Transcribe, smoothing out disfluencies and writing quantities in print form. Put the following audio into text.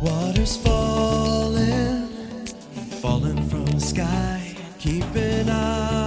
Water's falling, falling from the sky. Keep an eye